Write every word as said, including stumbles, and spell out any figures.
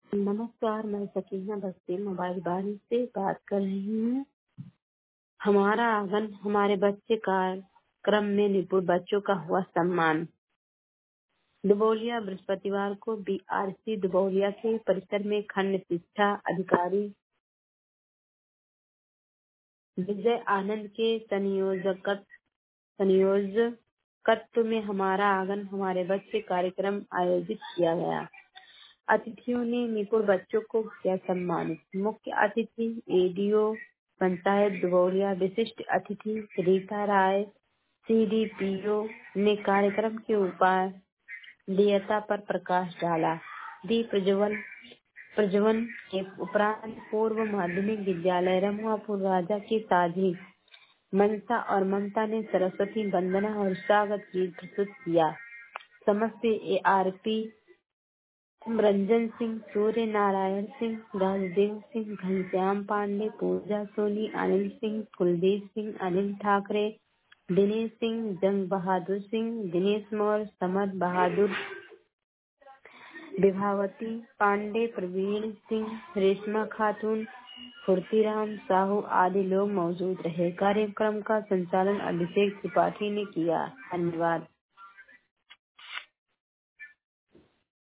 नमस्कार, मैं सकीना बस्ती मोबाइल बारी से बात कर रही हूँ। हमारा आंगन हमारे बच्चे कार्यक्रम में निपुण बच्चों का हुआ सम्मान। दुबौलिया बृहस्पतिवार को बीआरसी दुबौलिया के परिसर में खंड शिक्षा अधिकारी विजय आनंद के संयोजक संयोजकत्व में हमारा आंगन हमारे बच्चे कार्यक्रम आयोजित किया गया। अतिथियों ने निपुण बच्चों को किया सम्मानित। मुख्य अतिथि एडीओ पंचायत दुबौलिया, विशिष्ट अतिथि रीता राय, सीडीपीओ ने कार्यक्रम के उपादेयता पर प्रकाश डाला। दीप प्रज्वल प्रज्वलन के उपरांत पूर्व माध्यमिक विद्यालय रमुआपुर राजा की साझी मनसा और ममता ने सरस्वती वंदना और स्वागत गीत प्रस्तुत किया। समस्त एआरपी रंजन सिंह, सूर्य नारायण सिंह, राजदेव सिंह, घनश्याम पांडे, पूजा सोनी, अनिल सिंह, कुलदीप सिंह, अनिल ठाकरे, दिनेश सिंह, जंग बहादुर सिंह, दिनेश मौर्य, समर बहादुर, विभावती पांडे, प्रवीण सिंह, रेशमा खातून, फुर्तीराम साहू आदि लोग मौजूद रहे। कार्यक्रम का संचालन अभिषेक त्रिपाठी ने किया। धन्यवाद।